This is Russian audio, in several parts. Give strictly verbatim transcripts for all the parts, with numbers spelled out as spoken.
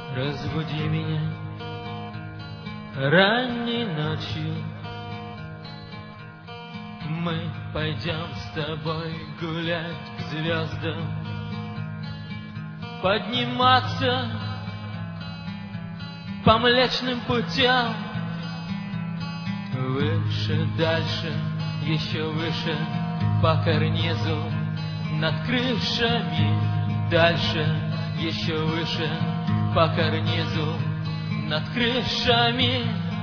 Разбуди меня ранней ночью. Мы пойдем с тобой гулять к звездам, подниматься по млечным путям, выше, дальше, еще выше по карнизу, над крышами, дальше, еще выше по карнизу, над крышами.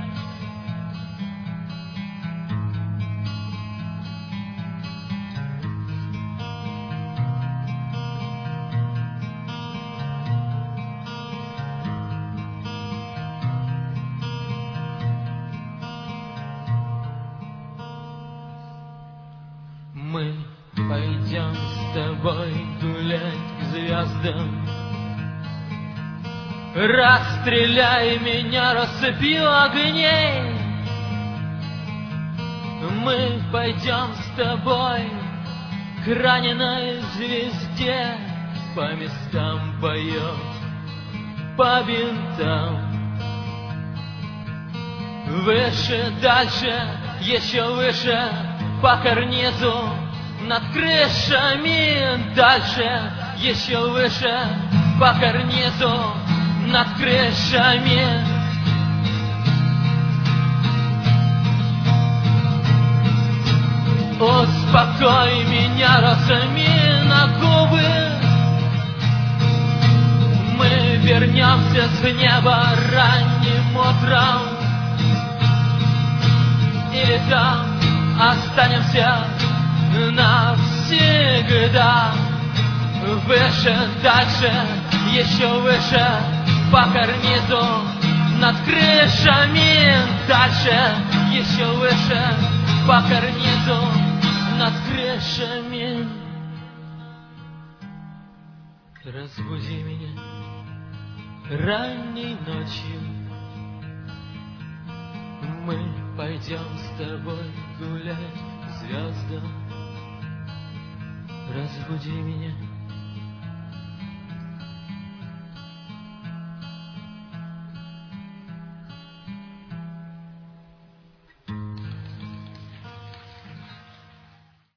Мы пойдем с тобой гулять к звездам. Расстреляй меня россыпью огней. Мы пойдем с тобой к раненой звезде. По местам поет, по бинтам. Выше, дальше, еще выше по карнизу, над крышами, дальше, еще выше по карнизу, над крышами. Успокой меня розами на губы. Мы вернемся с неба ранним утром, или там останемся навсегда. Выше, дальше, еще выше по карнизу, над крышами, дальше, еще выше по карнизу, над крышами. Разбуди меня ранней ночью. Мы пойдем с тобой гулять к звездам. Разбуди меня